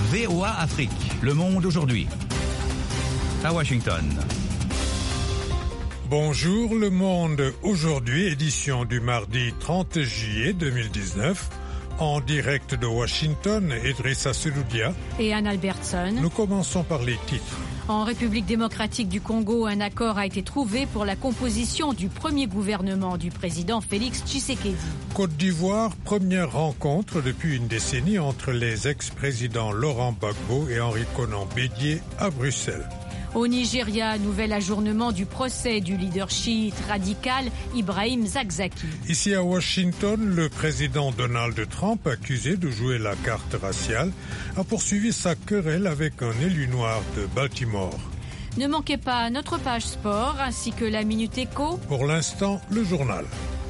VOA Afrique, le monde aujourd'hui. À Washington. Bonjour le monde, aujourd'hui édition du mardi 30 juillet 2019. En direct de Washington, Idrissa Seloudia et Anne Albertson. Nous commençons par les titres. En République démocratique du Congo, un accord a été trouvé pour la composition du premier gouvernement du président Félix Tshisekedi. Côte d'Ivoire, première rencontre depuis une décennie entre les ex-présidents Laurent Gbagbo et Henri Konan Bédié à Bruxelles. Au Nigeria, nouvel ajournement du procès du leader chiite radical Ibrahim Zakzaki. Ici à Washington, le président Donald Trump, accusé de jouer la carte raciale, a poursuivi sa querelle avec un élu noir de Baltimore. Ne manquez pas notre page sport ainsi que la Minute Éco. Pour l'instant, le journal.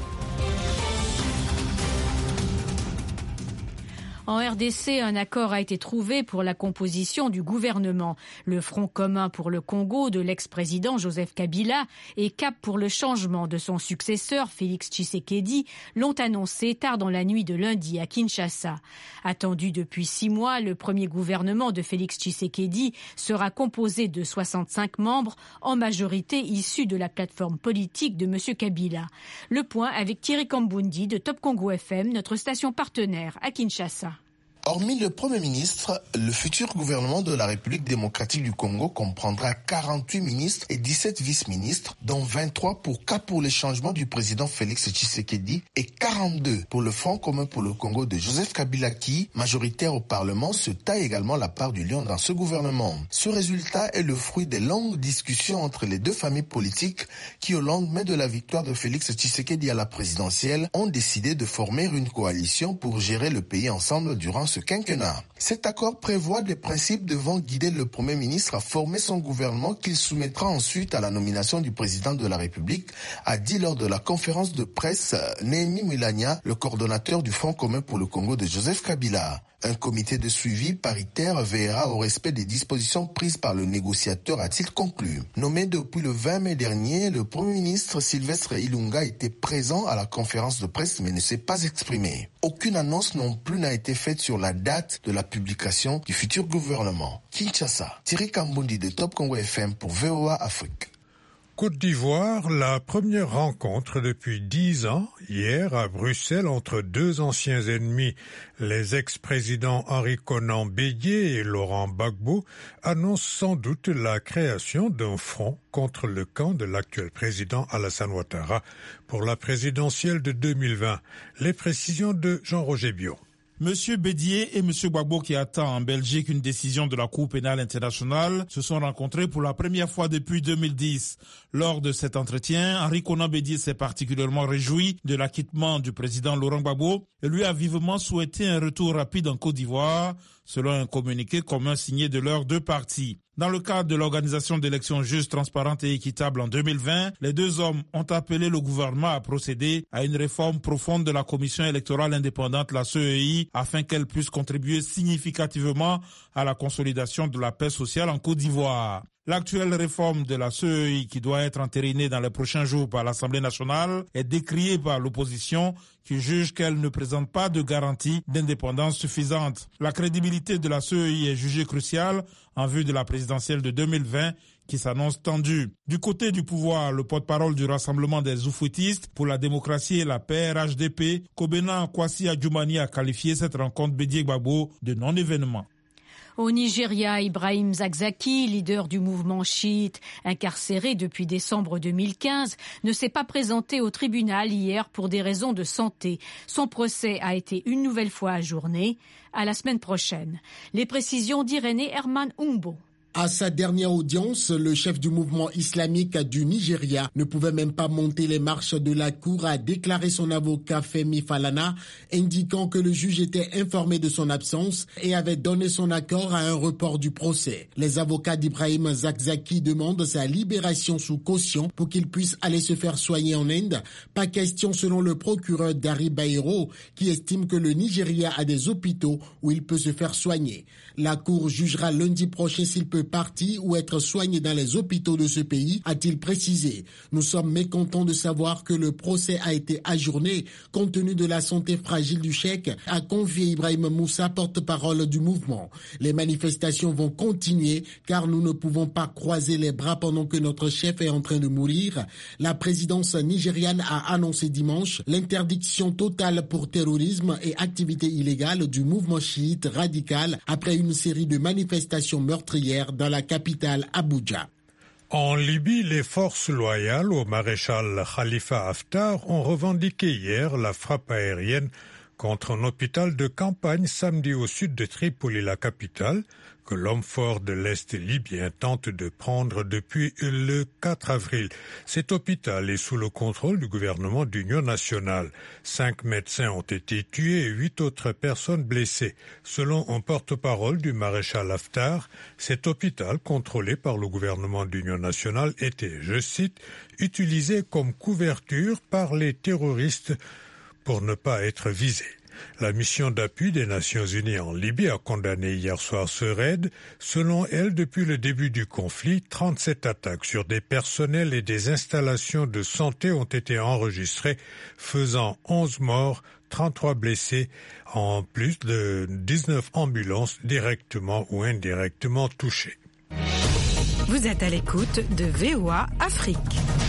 En RDC, un accord a été trouvé pour la composition du gouvernement. Le Front commun pour le Congo de l'ex-président Joseph Kabila et Cap pour le changement de son successeur Félix Tshisekedi l'ont annoncé tard dans la nuit de lundi à Kinshasa. Attendu depuis 6 mois, le premier gouvernement de Félix Tshisekedi sera composé de 65 membres, en majorité issus de la plateforme politique de M. Kabila. Le point avec Thierry Kambundi de Top Congo FM, notre station partenaire à Kinshasa. Hormis le Premier ministre, le futur gouvernement de la République démocratique du Congo comprendra 48 ministres et 17 vice-ministres, dont 23 pour Cap pour le changement du président Félix Tshisekedi et 42 pour le Front commun pour le Congo de Joseph Kabila qui, majoritaire au Parlement, se taille également la part du lion dans ce gouvernement. Ce résultat est le fruit des longues discussions entre les deux familles politiques qui, au lendemain de la victoire de Félix Tshisekedi à la présidentielle, ont décidé de former une coalition pour gérer le pays ensemble durant ce quinquennat. Cet accord prévoit des principes devant guider le Premier ministre à former son gouvernement qu'il soumettra ensuite à la nomination du président de la République, a dit lors de la conférence de presse Néhémie Mwilanya, le coordonnateur du Front commun pour le Congo de Joseph Kabila. Un comité de suivi paritaire veillera au respect des dispositions prises par le négociateur, a-t-il conclu. Nommé depuis le 20 mai dernier, le Premier ministre Sylvestre Ilunga était présent à la conférence de presse mais ne s'est pas exprimé. Aucune annonce non plus n'a été faite sur la date de la publication du futur gouvernement. Kinshasa, Thierry Kambundi de Top Congo FM pour VOA Afrique. Côte d'Ivoire, la première rencontre depuis 10 ans, hier à Bruxelles, entre deux anciens ennemis, les ex-présidents Henri Konan Bédié et Laurent Gbagbo, annonce sans doute la création d'un front contre le camp de l'actuel président Alassane Ouattara pour la présidentielle de 2020. Les précisions de Jean-Roger Biot. Monsieur Bédié et Monsieur Gbagbo, qui attend en Belgique une décision de la Cour pénale internationale, se sont rencontrés pour la première fois depuis 2010. Lors de cet entretien, Henri Konan Bédié s'est particulièrement réjoui de l'acquittement du président Laurent Gbagbo et lui a vivement souhaité un retour rapide en Côte d'Ivoire, selon un communiqué commun signé de leurs deux partis. Dans le cadre de l'organisation d'élections justes, transparentes et équitables en 2020, les deux hommes ont appelé le gouvernement à procéder à une réforme profonde de la commission électorale indépendante, la CEI, afin qu'elle puisse contribuer significativement à la consolidation de la paix sociale en Côte d'Ivoire. L'actuelle réforme de la CEI, qui doit être entérinée dans les prochains jours par l'Assemblée nationale, est décriée par l'opposition qui juge qu'elle ne présente pas de garantie d'indépendance suffisante. La crédibilité de la CEI est jugée cruciale en vue de la présidentielle de 2020 qui s'annonce tendue. Du côté du pouvoir, le porte-parole du Rassemblement des Oufouettistes pour la démocratie et la paix, RHDP, Kobena Kwasi Adjoumani, a qualifié cette rencontre Bédié-Gbagbo de non-événement. Au Nigeria, Ibrahim Zakzaki, leader du mouvement chiite, incarcéré depuis décembre 2015, ne s'est pas présenté au tribunal hier pour des raisons de santé. Son procès a été une nouvelle fois ajourné à la semaine prochaine. Les précisions d'Irénée Herman Umbo. À sa dernière audience, le chef du mouvement islamique du Nigeria ne pouvait même pas monter les marches de la cour, a déclaré son avocat Femi Falana, indiquant que le juge était informé de son absence et avait donné son accord à un report du procès. Les avocats d'Ibrahim Zakzaki demandent sa libération sous caution pour qu'il puisse aller se faire soigner en Inde. Pas question selon le procureur Dari Bayero, qui estime que le Nigeria a des hôpitaux où il peut se faire soigner. La cour jugera lundi prochain s'il peut partir ou être soignés dans les hôpitaux de ce pays, a-t-il précisé. Nous sommes mécontents de savoir que le procès a été ajourné compte tenu de la santé fragile du cheikh, a confié Ibrahim Moussa, porte-parole du mouvement. Les manifestations vont continuer car nous ne pouvons pas croiser les bras pendant que notre chef est en train de mourir. La présidence nigériane a annoncé dimanche l'interdiction totale pour terrorisme et activités illégales du mouvement chiite radical après une série de manifestations meurtrières dans la capitale Abuja. En Libye, les forces loyales au maréchal Khalifa Haftar ont revendiqué hier la frappe aérienne contre un hôpital de campagne samedi au sud de Tripoli, la capitale, que l'homme fort de l'Est libyen tente de prendre depuis le 4 avril. Cet hôpital est sous le contrôle du gouvernement d'union nationale. 5 médecins ont été tués et 8 autres personnes blessées. Selon un porte-parole du maréchal Haftar, cet hôpital contrôlé par le gouvernement d'union nationale était, je cite, utilisé comme couverture par les terroristes pour ne pas être visé. La mission d'appui des Nations Unies en Libye a condamné hier soir ce raid. Selon elle, depuis le début du conflit, 37 attaques sur des personnels et des installations de santé ont été enregistrées, faisant 11 morts, 33 blessés, en plus de 19 ambulances directement ou indirectement touchées. Vous êtes à l'écoute de VOA Afrique.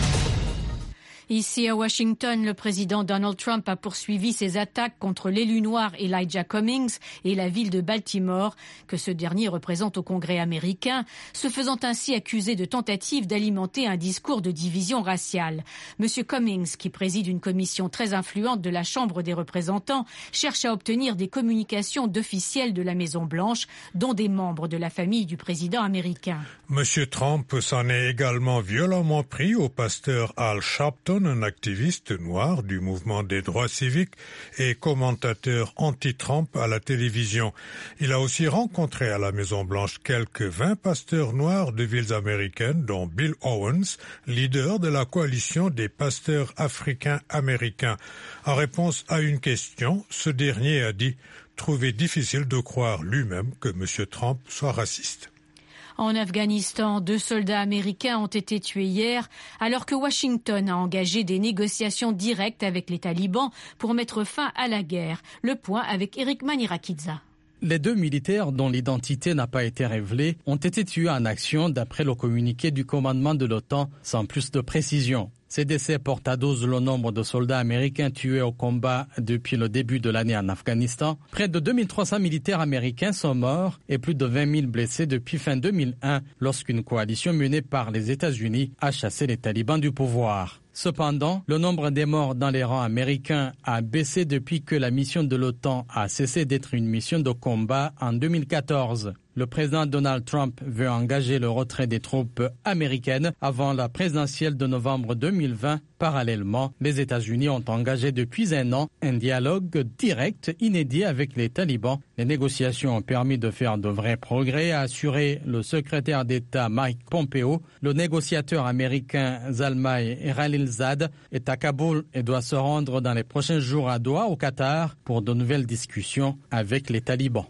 Ici à Washington, le président Donald Trump a poursuivi ses attaques contre l'élu noir Elijah Cummings et la ville de Baltimore, que ce dernier représente au Congrès américain, se faisant ainsi accuser de tentative d'alimenter un discours de division raciale. Monsieur Cummings, qui préside une commission très influente de la Chambre des représentants, cherche à obtenir des communications d'officiels de la Maison-Blanche, dont des membres de la famille du président américain. Monsieur Trump s'en est également violemment pris au pasteur Al Sharpton, un activiste noir du mouvement des droits civiques et commentateur anti-Trump à la télévision. Il a aussi rencontré à la Maison-Blanche quelques 20 pasteurs noirs de villes américaines, dont Bill Owens, leader de la coalition des pasteurs africains-américains. En réponse à une question, ce dernier a dit trouver difficile de croire lui-même que M. Trump soit raciste. En Afghanistan, 2 soldats américains ont été tués hier, alors que Washington a engagé des négociations directes avec les talibans pour mettre fin à la guerre. Le point avec Eric Manirakidza. Les 2 militaires, dont l'identité n'a pas été révélée, ont été tués en action d'après le communiqué du commandement de l'OTAN, sans plus de précision. Ces décès portent à 12 le nombre de soldats américains tués au combat depuis le début de l'année en Afghanistan. Près de 2300 militaires américains sont morts et plus de 20 000 blessés depuis fin 2001, lorsqu'une coalition menée par les États-Unis a chassé les talibans du pouvoir. Cependant, le nombre des morts dans les rangs américains a baissé depuis que la mission de l'OTAN a cessé d'être une mission de combat en 2014. Le président Donald Trump veut engager le retrait des troupes américaines avant la présidentielle de novembre 2020. Parallèlement, les États-Unis ont engagé depuis un an un dialogue direct inédit avec les talibans. Les négociations ont permis de faire de vrais progrès, a assuré le secrétaire d'État Mike Pompeo. Le négociateur américain Zalmay Khalilzad est à Kaboul et doit se rendre dans les prochains jours à Doha, au Qatar, pour de nouvelles discussions avec les talibans.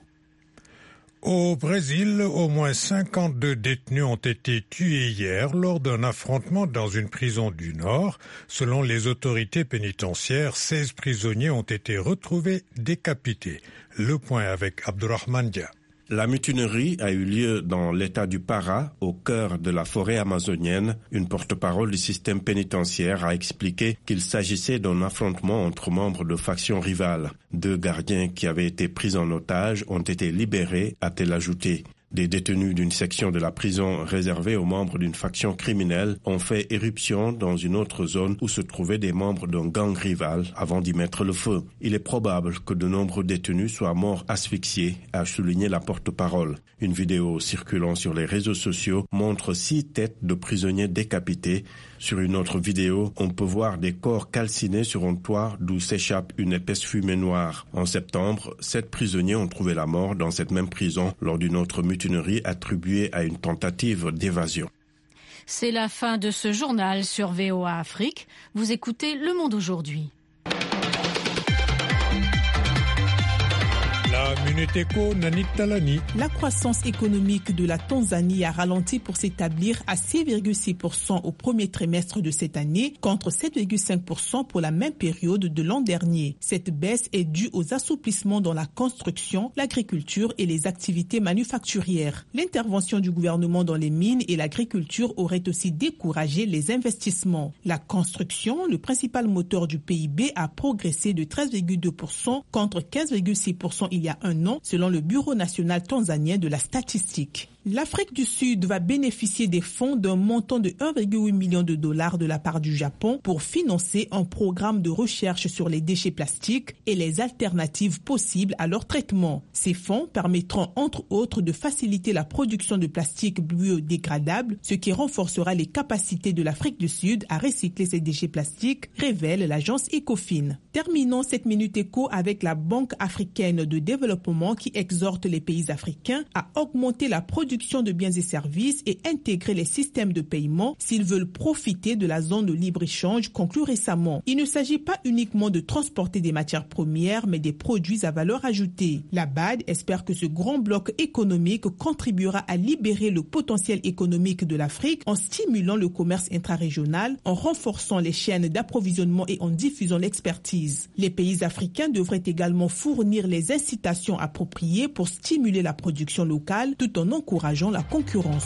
Au Brésil, au moins 52 détenus ont été tués hier lors d'un affrontement dans une prison du Nord. Selon les autorités pénitentiaires, 16 prisonniers ont été retrouvés décapités. Le point avec Abdourahmane Dia. La mutinerie a eu lieu dans l'état du Pará, au cœur de la forêt amazonienne. Une porte-parole du système pénitentiaire a expliqué qu'il s'agissait d'un affrontement entre membres de factions rivales. 2 gardiens qui avaient été pris en otage ont été libérés, a-t-elle ajouté. Des détenus d'une section de la prison réservée aux membres d'une faction criminelle ont fait éruption dans une autre zone où se trouvaient des membres d'un gang rival avant d'y mettre le feu. Il est probable que de nombreux détenus soient morts asphyxiés, a souligné la porte-parole. Une vidéo circulant sur les réseaux sociaux montre 6 têtes de prisonniers décapités. Sur une autre vidéo, on peut voir des corps calcinés sur un toit d'où s'échappe une épaisse fumée noire. En septembre, 7 prisonniers ont trouvé la mort dans cette même prison lors d'une autre mutinerie attribuée à une tentative d'évasion. C'est la fin de ce journal sur VOA Afrique. Vous écoutez Le Monde aujourd'hui. La Minute Éco, Nanit Talani. La croissance économique de la Tanzanie a ralenti pour s'établir à 6,6% au premier trimestre de cette année, contre 7,5% pour la même période de l'an dernier. Cette baisse est due aux assouplissements dans la construction, l'agriculture et les activités manufacturières. L'intervention du gouvernement dans les mines et l'agriculture aurait aussi découragé les investissements. La construction, le principal moteur du PIB, a progressé de 13,2% contre 15,6% il y a un an, selon le Bureau national tanzanien de la statistique. L'Afrique du Sud va bénéficier des fonds d'un montant de 1,8 million de dollars de la part du Japon pour financer un programme de recherche sur les déchets plastiques et les alternatives possibles à leur traitement. Ces fonds permettront entre autres de faciliter la production de plastique biodégradable, ce qui renforcera les capacités de l'Afrique du Sud à recycler ces déchets plastiques, révèle l'agence Ecofin. Terminons cette Minute Éco avec la Banque africaine de développement qui exhorte les pays africains à augmenter la production de biens et services et intégrer les systèmes de paiement s'ils veulent profiter de la zone de libre-échange conclue récemment. Il ne s'agit pas uniquement de transporter des matières premières, mais des produits à valeur ajoutée. La BAD espère que ce grand bloc économique contribuera à libérer le potentiel économique de l'Afrique en stimulant le commerce intrarégional, en renforçant les chaînes d'approvisionnement et en diffusant l'expertise. Les pays africains devraient également fournir les incitations appropriées pour stimuler la production locale tout en encourageant la concurrence.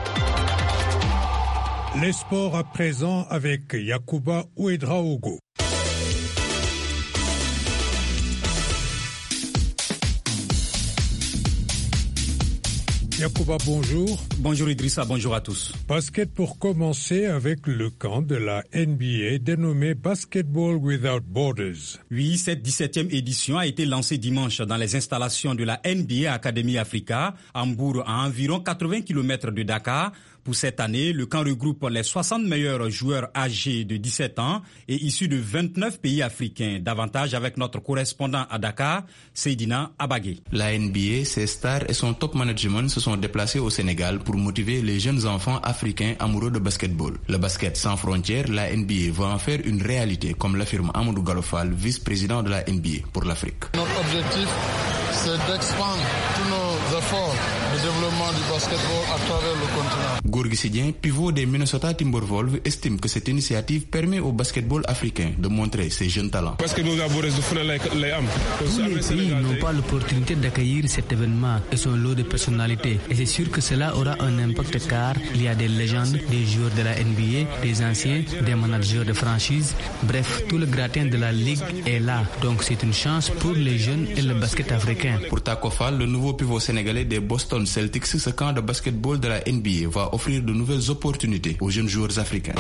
Les sports à présent avec Yacouba Ouedraogo. Yacouba, bonjour. Bonjour Idrissa, bonjour à tous. Basket pour commencer avec le camp de la NBA dénommé Basketball Without Borders. Oui, cette 17e édition a été lancée dimanche dans les installations de la NBA Academy Africa, à Mbour, à environ 80 km de Dakar. Pour cette année, le camp regroupe les 60 meilleurs joueurs âgés de 17 ans et issus de 29 pays africains. Davantage avec notre correspondant à Dakar, Seydina Abagé. La NBA, ses stars et son top management se sont déplacés au Sénégal pour motiver les jeunes enfants africains amoureux de basketball. Le basket sans frontières, la NBA va en faire une réalité, comme l'affirme Amadou Galofal, vice-président de la NBA pour l'Afrique. Notre objectif, c'est d'expandre tous nos efforts de développement du basketball à travers le continent. Gorgui Sidien, pivot des Minnesota Timberwolves, estime que cette initiative permet au basketball africain de montrer ses jeunes talents. Tous les pays n'ont pas l'opportunité d'accueillir cet événement et son lot de personnalités. Et c'est sûr que cela aura un impact car il y a des légendes, des joueurs de la NBA, des anciens, des managers de franchise. Bref, tout le gratin de la ligue est là. Donc c'est une chance pour les jeunes et le basket africain. Pour Taco Fall, le nouveau pivot sénégalais des Boston Celtics, ce camp de basketball de la NBA va offrir de nouvelles opportunités aux jeunes joueurs africains.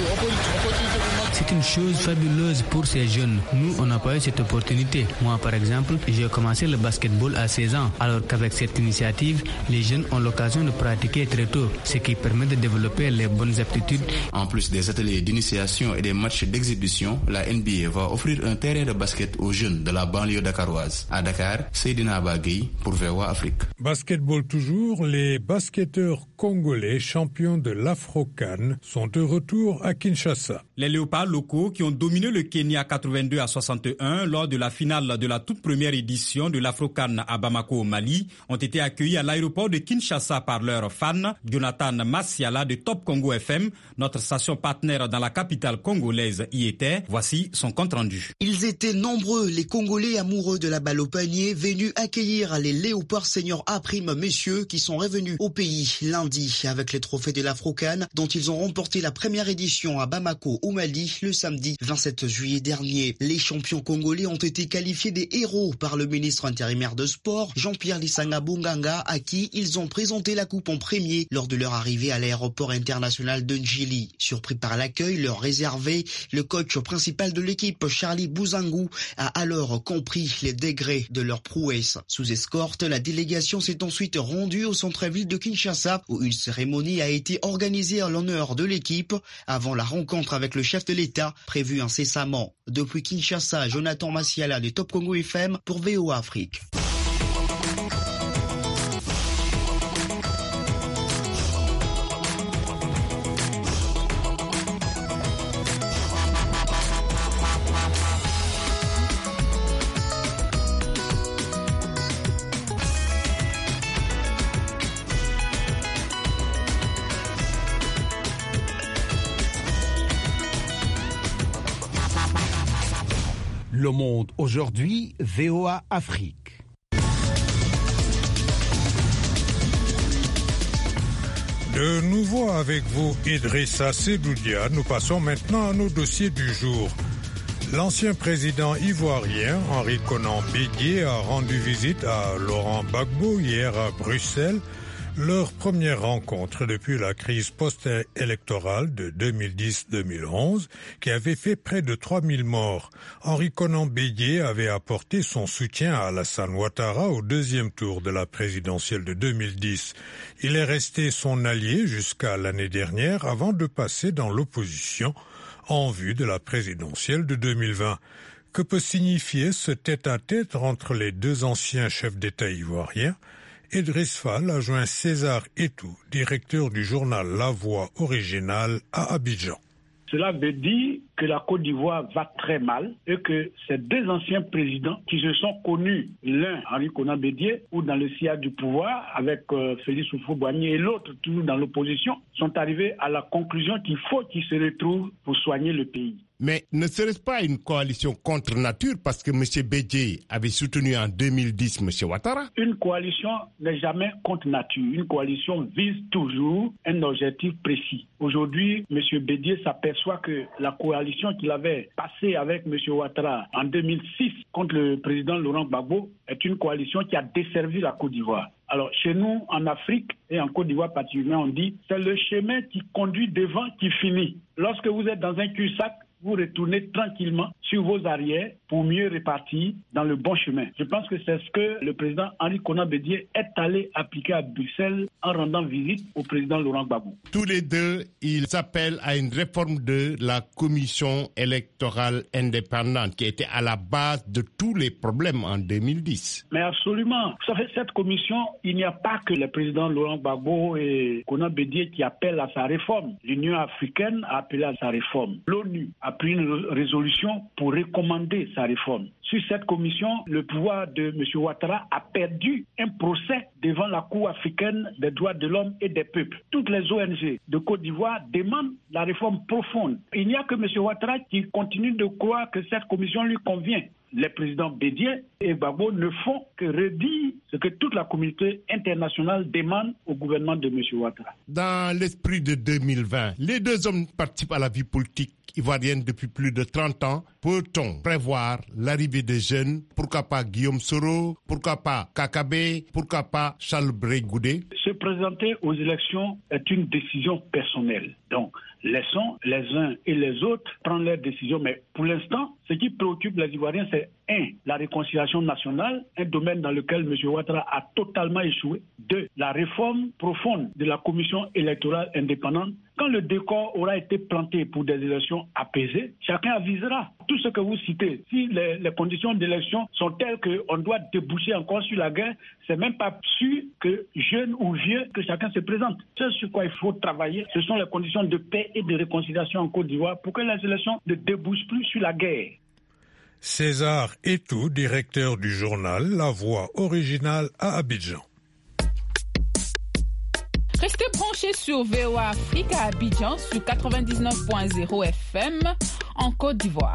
C'est une chose fabuleuse pour ces jeunes. Nous, on n'a pas eu cette opportunité. Moi, par exemple, j'ai commencé le basketball à 16 ans, alors qu'avec cette initiative, les jeunes ont l'occasion de pratiquer très tôt, ce qui permet de développer les bonnes aptitudes. En plus des ateliers d'initiation et des matchs d'exhibition, la NBA va offrir un terrain de basket aux jeunes de la banlieue dakaroise. À Dakar, Seydina Abagui pour VOA Afrique. Basketball toujours, les basketteurs congolais champions de l'Afro-CAN sont de retour à Kinshasa. Les léopards locaux qui ont dominé le Kenya 82-61 lors de la finale de la toute première édition de l'Afro-CAN à Bamako au Mali ont été accueillis à l'aéroport de Kinshasa par leurs fans. Jonathan Massiala de Top Congo FM, notre station partenaire dans la capitale congolaise, y était. Voici son compte rendu. Ils étaient nombreux, les Congolais amoureux de la balle au panier, venus accueillir les léopards seniors A' messieurs qui sont revenus au pays lundi avec les trophées de l'Afro-CAN dont ils ont remporté la première édition à Bamako au Mali le samedi 27 juillet dernier. Les champions congolais ont été qualifiés des héros par le ministre intérimaire de sport, Jean-Pierre Lissanga Bunganga, à qui ils ont présenté la coupe en premier lors de leur arrivée à l'aéroport international de Njili. Surpris par l'accueil leur réservé, le coach principal de l'équipe, Charlie Bouzangou, a alors compris les degrés de leur prouesse. Sous escorte, la délégation s'est ensuite rendue au centre-ville de Kinshasa où une cérémonie a été organisée en l'honneur de l'équipe avant la rencontre avec le chef de l'État prévu incessamment. Depuis Kinshasa, Jonathan Massiala de Top Congo FM pour VOA Afrique. Le Monde aujourd'hui, VOA Afrique. De nouveau avec vous, Idrissa Sedoudia. Nous passons maintenant à nos dossiers du jour. L'ancien président ivoirien, Henri Konan Bédié, a rendu visite à Laurent Gbagbo hier à Bruxelles, leur première rencontre depuis la crise post-électorale de 2010-2011 qui avait fait près de 3000 morts. Henri Konan Bédié avait apporté son soutien à Alassane Ouattara au deuxième tour de la présidentielle de 2010. Il est resté son allié jusqu'à l'année dernière avant de passer dans l'opposition en vue de la présidentielle de 2020. Que peut signifier ce tête-à-tête entre les deux anciens chefs d'État ivoiriens? Idriss Fall a joint César Etou, directeur du journal La Voix originale à Abidjan. Cela veut dire que la Côte d'Ivoire va très mal et que ces deux anciens présidents qui se sont connus, l'un Henri Konan Bédié ou dans le sillage du pouvoir avec Félix Houphouët-Boigny et l'autre toujours dans l'opposition, sont arrivés à la conclusion qu'il faut qu'ils se retrouvent pour soigner le pays. Mais ne serait-ce pas une coalition contre nature parce que M. Bédié avait soutenu en 2010 M. Ouattara? Une coalition n'est jamais contre nature. Une coalition vise toujours un objectif précis. Aujourd'hui, M. Bédié s'aperçoit que la coalition qu'il avait passée avec M. Ouattara en 2006 contre le président Laurent Gbagbo est une coalition qui a desservi la Côte d'Ivoire. Alors, chez nous, en Afrique et en Côte d'Ivoire particulièrement, on dit c'est le chemin qui conduit devant qui finit. Lorsque vous êtes dans un cul-de-sac, vous retournez tranquillement sur vos arrières pour mieux répartir dans le bon chemin. Je pense que c'est ce que le président Henri Konan Bédié est allé appliquer à Bruxelles en rendant visite au président Laurent Gbagbo. Tous les deux, ils appellent à une réforme de la commission électorale indépendante qui était à la base de tous les problèmes en 2010. Mais absolument. Vous savez, cette commission, il n'y a pas que le président Laurent Gbagbo et Konan Bédié qui appellent à sa réforme. L'Union africaine a appelé à sa réforme. L'ONU a pris une résolution pour recommander sa réforme. Sur cette commission, le pouvoir de M. Ouattara a perdu un procès devant la Cour africaine des droits de l'homme et des peuples. Toutes les ONG de Côte d'Ivoire demandent la réforme profonde. Il n'y a que M. Ouattara qui continue de croire que cette commission lui convient. Les présidents Bédié et Gbagbo ne font que redire ce que toute la communauté internationale demande au gouvernement de M. Ouattara. Dans l'esprit de 2020, les deux hommes participent à la vie politique ivoirienne depuis plus de 30 ans. Peut-on prévoir l'arrivée des jeunes? Pourquoi pas Guillaume Soro? Pourquoi pas Kakabe? Pourquoi pas Charles Blé-Goudé? Se présenter aux élections est une décision personnelle. Donc, laissons les uns et les autres prendre leurs décisions. Mais pour l'instant, ce qui préoccupe les Ivoiriens, c'est 1. La réconciliation nationale, un domaine dans lequel M. Ouattara a totalement échoué. 2. La réforme profonde de la commission électorale indépendante. Quand le décor aura été planté pour des élections apaisées, chacun avisera. Tout ce que vous citez, si les conditions d'élection sont telles qu'on doit déboucher encore sur la guerre, c'est même pas sûr que jeunes ou vieux, que chacun se présente. Ce sur quoi il faut travailler, ce sont les conditions de paix et de réconciliation en Côte d'Ivoire pour que les élections ne débouchent plus sur la guerre. César Etou, directeur du journal La Voix originale à Abidjan. Restez branchés sur VOA Afrique à Abidjan sur 99.0 FM en Côte d'Ivoire.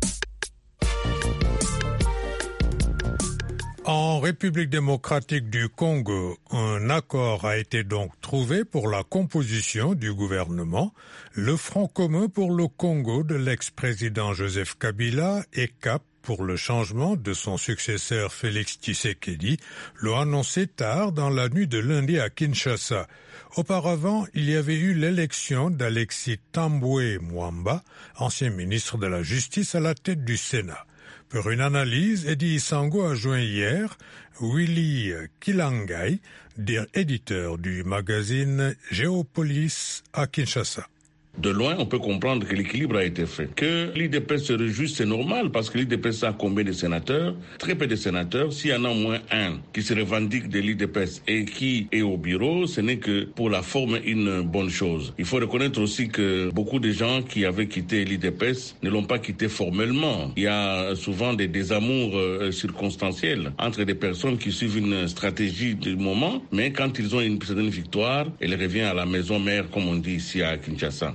En République démocratique du Congo, un accord a été donc trouvé pour la composition du gouvernement. Le Front commun pour le Congo de l'ex-président Joseph Kabila et CAP pour le changement de son successeur Félix Tshisekedi l'ont annoncé tard dans la nuit de lundi à Kinshasa. Auparavant, il y avait eu l'élection d'Alexis Tambwe Mwamba, ancien ministre de la Justice à la tête du Sénat. Pour une analyse, Eddie Isango a joint hier Willy Kilangai, éditeur du magazine Géopolis à Kinshasa. De loin, on peut comprendre que l'équilibre a été fait. Que l'IDPS se réjouisse, c'est normal, parce que l'IDPS a combien de sénateurs? Très peu de sénateurs. S'il y en a au moins un qui se revendique de l'IDPS et qui est au bureau, ce n'est que pour la forme une bonne chose. Il faut reconnaître aussi que beaucoup de gens qui avaient quitté l'IDPS ne l'ont pas quitté formellement. Il y a souvent des désamours circonstanciels entre des personnes qui suivent une stratégie du moment, mais quand ils ont une certaine victoire, elle revient à la maison mère, comme on dit ici à Kinshasa.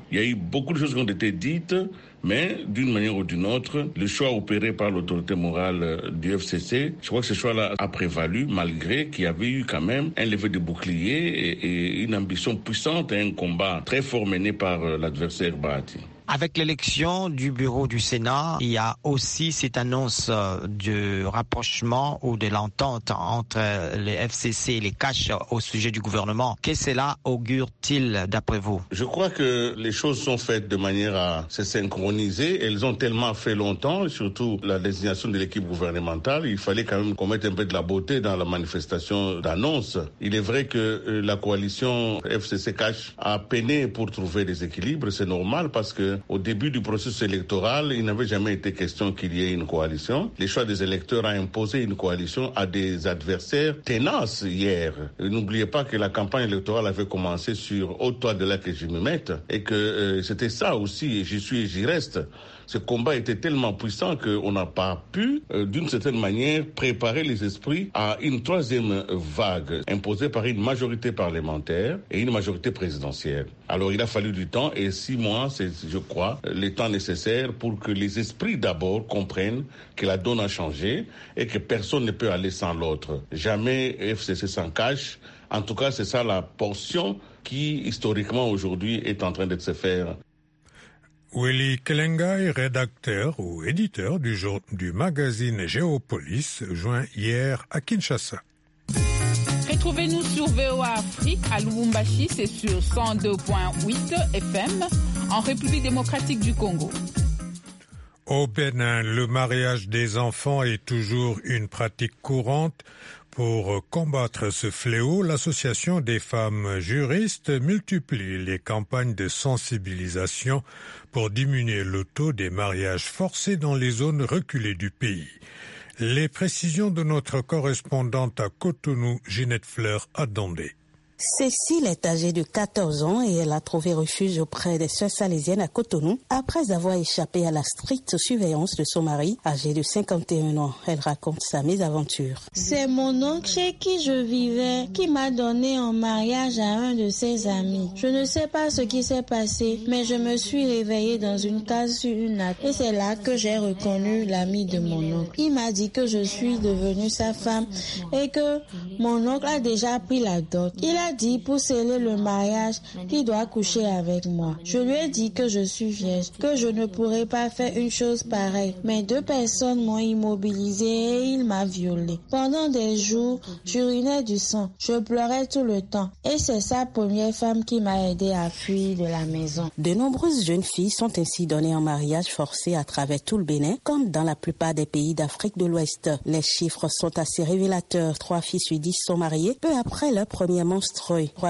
Il y a eu beaucoup de choses qui ont été dites, mais d'une manière ou d'une autre, le choix opéré par l'autorité morale du FCC, je crois que ce choix-là a prévalu, malgré qu'il y avait eu quand même un lever de bouclier et une ambition puissante et un combat très fort mené par l'adversaire Bahati. Avec l'élection du bureau du Sénat, il y a aussi cette annonce de rapprochement ou de l'entente entre les FCC et les Cash au sujet du gouvernement. Qu'est-ce que cela augure-t-il d'après vous? Je crois que les choses sont faites de manière à se synchroniser. Elles ont tellement fait longtemps, surtout la désignation de l'équipe gouvernementale. Il fallait quand même qu'on mette un peu de la beauté dans la manifestation d'annonce. Il est vrai que la coalition FCC Cash a peiné pour trouver des équilibres. C'est normal parce que au début du processus électoral, il n'avait jamais été question qu'il y ait une coalition. Les choix des électeurs a imposé une coalition à des adversaires tenaces hier. N'oubliez pas que la campagne électorale avait commencé sur « Au-toi de là que je me mette » et que c'était ça aussi, et j'y suis et j'y reste. Ce combat était tellement puissant qu'on n'a pas pu, d'une certaine manière, préparer les esprits à une troisième vague imposée par une majorité parlementaire et une majorité présidentielle. Alors il a fallu du temps et 6 mois, c'est, je crois, le temps nécessaire pour que les esprits d'abord comprennent que la donne a changé et que personne ne peut aller sans l'autre. Jamais FCC s'en cache. En tout cas, c'est ça la portion qui, historiquement, aujourd'hui, est en train de se faire. Willy Kelengai, rédacteur ou éditeur du magazine Géopolis, joint hier à Kinshasa. Retrouvez-nous sur VOA Afrique à Lubumbashi, c'est sur 102.8 FM, en République démocratique du Congo. Au Bénin, le mariage des enfants est toujours une pratique courante. Pour combattre ce fléau, l'Association des femmes juristes multiplie les campagnes de sensibilisation pour diminuer le taux des mariages forcés dans les zones reculées du pays. Les précisions de notre correspondante à Cotonou, Ginette Fleur, Adondé. Cécile est âgée de 14 ans et elle a trouvé refuge auprès des sœurs salésiennes à Cotonou après avoir échappé à la stricte surveillance de son mari âgé de 51 ans. Elle raconte sa mésaventure. C'est mon oncle chez qui je vivais qui m'a donné en mariage à un de ses amis. Je ne sais pas ce qui s'est passé, mais je me suis réveillée dans une case sur une natte et c'est là que j'ai reconnu l'ami de mon oncle. Il m'a dit que je suis devenue sa femme et que mon oncle a déjà pris la dot. Il a dit pour sceller le mariage qu'il doit coucher avec moi. Je lui ai dit que je suis vierge, que je ne pourrais pas faire une chose pareille. Mais 2 personnes m'ont immobilisée et il m'a violée. Pendant des jours, j'urinais du sang. Je pleurais tout le temps. Et c'est sa première femme qui m'a aidé à fuir de la maison. De nombreuses jeunes filles sont ainsi données en mariage forcé à travers tout le Bénin, comme dans la plupart des pays d'Afrique de l'Ouest. Les chiffres sont assez révélateurs. 3 filles sur 10 sont mariées peu après leur premier menstruation.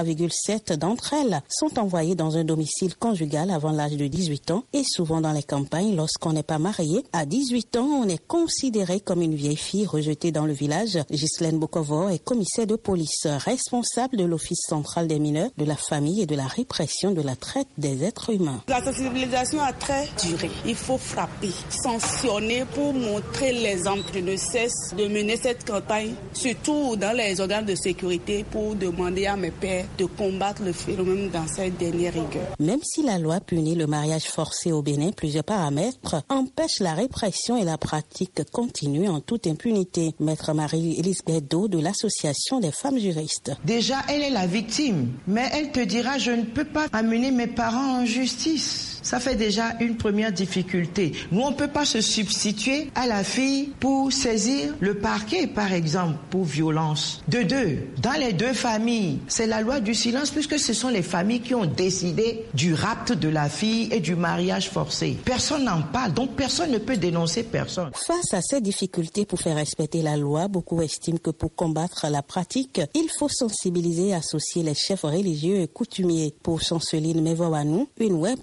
3,7 d'entre elles sont envoyées dans un domicile conjugal avant l'âge de 18 ans et souvent dans les campagnes lorsqu'on n'est pas marié. À 18 ans, on est considéré comme une vieille fille rejetée dans le village. Ghislaine Bokovo est commissaire de police, responsable de l'Office central des mineurs, de la famille et de la répression de la traite des êtres humains. La sensibilisation a très duré. Il faut frapper, sanctionner pour montrer l'exemple. Je ne cesse de mener cette campagne, surtout dans les organes de sécurité, pour demander à mes pères de combattre le phénomène dans cette dernière rigueur. Même si la loi punit le mariage forcé au Bénin, plusieurs paramètres empêchent la répression et la pratique continue en toute impunité. Maître Marie-Elisabeth Do de l'Association des femmes juristes. Déjà, elle est la victime, mais elle te dira « je ne peux pas amener mes parents en justice ». Ça fait déjà une première difficulté. Nous, on ne peut pas se substituer à la fille pour saisir le parquet, par exemple, pour violence. De 2, dans les 2 familles, c'est la loi du silence puisque ce sont les familles qui ont décidé du rapt de la fille et du mariage forcé. Personne n'en parle, donc personne ne peut dénoncer personne. Face à ces difficultés pour faire respecter la loi, beaucoup estiment que pour combattre la pratique, il faut sensibiliser et associer les chefs religieux et coutumiers. Pour Chanceline Mevoanou, une web activiste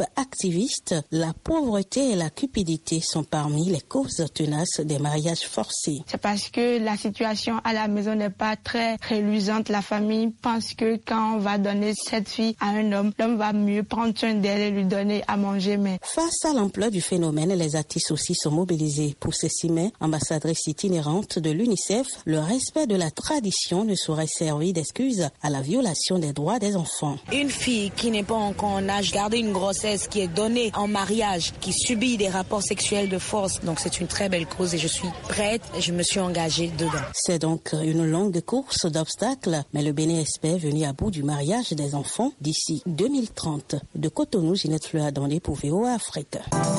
activiste, la pauvreté et la cupidité sont parmi les causes tenaces des mariages forcés. C'est parce que la situation à la maison n'est pas très reluisante. La famille pense que quand on va donner cette fille à un homme, l'homme va mieux prendre soin d'elle et lui donner à manger. Mais face à l'ampleur du phénomène, les artistes aussi sont mobilisés. Pour Cécile May, ambassadrice itinérante de l'UNICEF, le respect de la tradition ne saurait servir d'excuse à la violation des droits des enfants. Une fille qui n'est pas encore en âge de garder une grossesse, qui est donnée en mariage, qui subit des rapports sexuels de force, donc c'est une très belle cause et je suis prête, je me suis engagée dedans. C'est donc une longue course d'obstacles, mais le Bénin espère venir à bout du mariage des enfants d'ici 2030. De Cotonou, Ginette Fleur-Adandé pour VOA Afrique.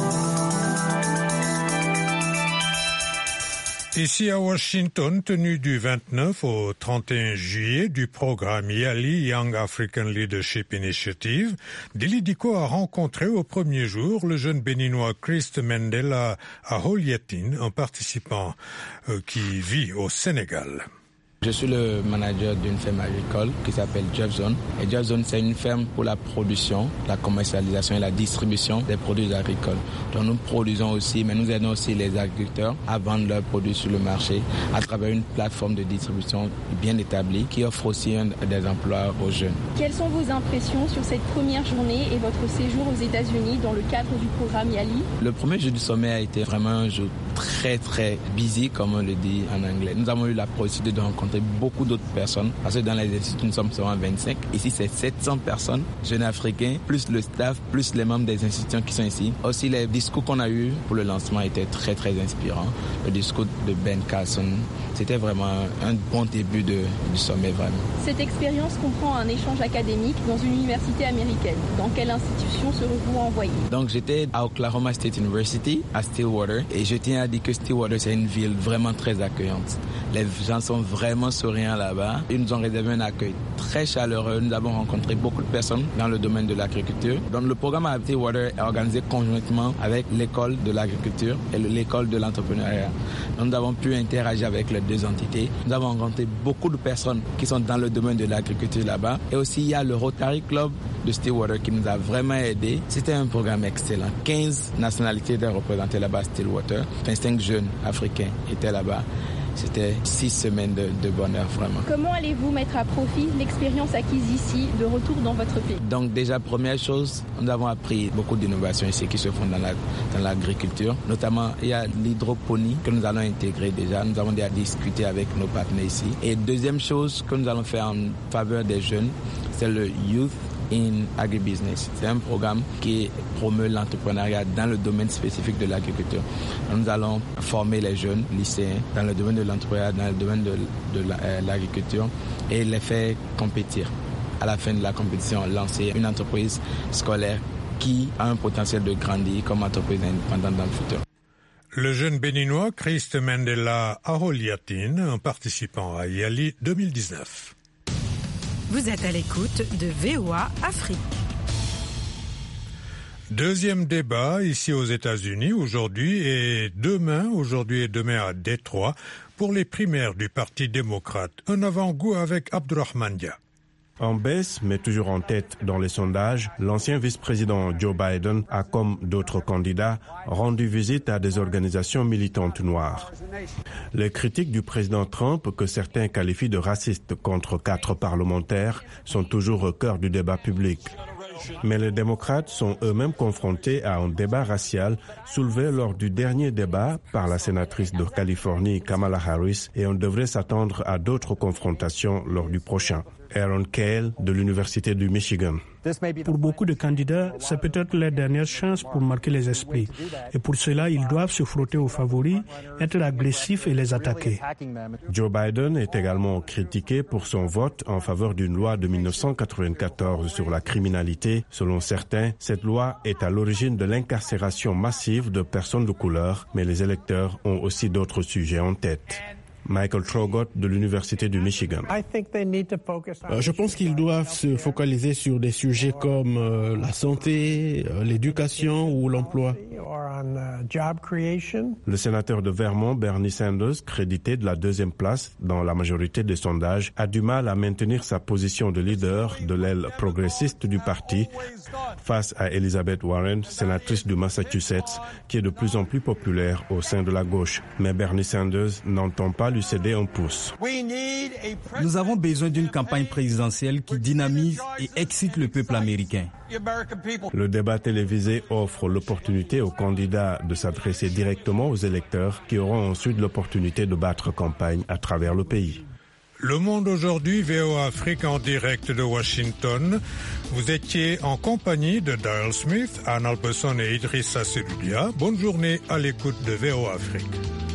Ici à Washington, tenue du 29 au 31 juillet du programme YALI Young African Leadership Initiative, Dili Diko a rencontré au premier jour le jeune béninois Christ Mandela Aholiatine, un participant qui vit au Sénégal. Je suis le manager d'une ferme agricole qui s'appelle Jeffzone. Et Jeffzone, c'est une ferme pour la production, la commercialisation et la distribution des produits agricoles. Donc nous produisons aussi, mais nous aidons aussi les agriculteurs à vendre leurs produits sur le marché à travers une plateforme de distribution bien établie qui offre aussi des emplois aux jeunes. Quelles sont vos impressions sur cette première journée et votre séjour aux États-Unis dans le cadre du programme YALI? Le premier jour du sommet a été vraiment un jour très busy, comme on le dit en anglais. Nous avons eu la possibilité de rencontrer beaucoup d'autres personnes, parce que dans les instituts, nous sommes seulement 25. Ici, c'est 700 personnes, jeunes africains, plus le staff, plus les membres des institutions qui sont ici. Aussi, les discours qu'on a eus pour le lancement étaient très inspirants. Le discours de Ben Carson, c'était vraiment un bon début du sommet, vraiment. Cette expérience comprend un échange académique dans une université américaine. Dans quelle institution serez-vous envoyé? Donc, j'étais à Oklahoma State University, à Stillwater, et je tiens à dire que Stillwater, c'est une ville vraiment très accueillante. Les gens sont vraiment souriants là-bas. Ils nous ont réservé un accueil très chaleureux. Nous avons rencontré beaucoup de personnes dans le domaine de l'agriculture. Donc, le programme à Stillwater est organisé conjointement avec l'école de l'agriculture et l'école de l'entrepreneuriat. Donc, nous avons pu interagir avec les deux entités. Nous avons rencontré beaucoup de personnes qui sont dans le domaine de l'agriculture là-bas. Et aussi, il y a le Rotary Club de Stillwater qui nous a vraiment aidés. C'était un programme excellent. 15 nationalités étaient représentées là-bas à Stillwater. 25 jeunes africains étaient là-bas. C'était 6 semaines de bonheur, vraiment. Comment allez-vous mettre à profit l'expérience acquise ici, de retour dans votre pays? Donc déjà, première chose, nous avons appris beaucoup d'innovations ici qui se font dans l'agriculture. Notamment, il y a l'hydroponie que nous allons intégrer déjà. Nous avons déjà discuté avec nos partenaires ici. Et deuxième chose que nous allons faire en faveur des jeunes, c'est le Youth in Agribusiness. C'est un programme qui promeut l'entrepreneuriat dans le domaine spécifique de l'agriculture. Nous allons former les jeunes lycéens dans le domaine de l'entrepreneuriat, dans le domaine de l'agriculture et les faire compétir. À la fin de la compétition, lancer une entreprise scolaire qui a un potentiel de grandir comme entreprise indépendante dans le futur. Le jeune béninois Christ Mandela Aholiatine, un participant à YALI 2019. Vous êtes à l'écoute de VOA Afrique. Deuxième débat ici aux États-Unis aujourd'hui et demain à Détroit pour les primaires du Parti démocrate. Un avant-goût avec Abdurrahman Dia. En baisse, mais toujours en tête dans les sondages, l'ancien vice-président Joe Biden a, comme d'autres candidats, rendu visite à des organisations militantes noires. Les critiques du président Trump, que certains qualifient de racistes contre 4 parlementaires, sont toujours au cœur du débat public. Mais les démocrates sont eux-mêmes confrontés à un débat racial soulevé lors du dernier débat par la sénatrice de Californie Kamala Harris et on devrait s'attendre à d'autres confrontations lors du prochain. Aaron Cale de l'Université du Michigan. Pour beaucoup de candidats, c'est peut-être leur dernière chance pour marquer les esprits. Et pour cela, ils doivent se frotter aux favoris, être agressifs et les attaquer. Joe Biden est également critiqué pour son vote en faveur d'une loi de 1994 sur la criminalité. Selon certains, cette loi est à l'origine de l'incarcération massive de personnes de couleur, mais les électeurs ont aussi d'autres sujets en tête. Michael Traugott de l'Université du Michigan. Je pense qu'ils doivent se focaliser sur des sujets comme la santé, l'éducation ou l'emploi. Le sénateur de Vermont, Bernie Sanders, crédité de la deuxième place dans la majorité des sondages, a du mal à maintenir sa position de leader de l'aile progressiste du parti face à Elizabeth Warren, sénatrice du Massachusetts, qui est de plus en plus populaire au sein de la gauche. Mais Bernie Sanders n'entend pas lui céder un pouce. Nous avons besoin d'une campagne présidentielle qui dynamise et excite le peuple américain. Le débat télévisé offre l'opportunité aux candidats de s'adresser directement aux électeurs qui auront ensuite l'opportunité de battre campagne à travers le pays. Le Monde aujourd'hui, VOA Afrique en direct de Washington. Vous étiez en compagnie de Dial Smith, Anne Alpesson et Idrissa Seloudia. Bonne journée à l'écoute de VOA Afrique.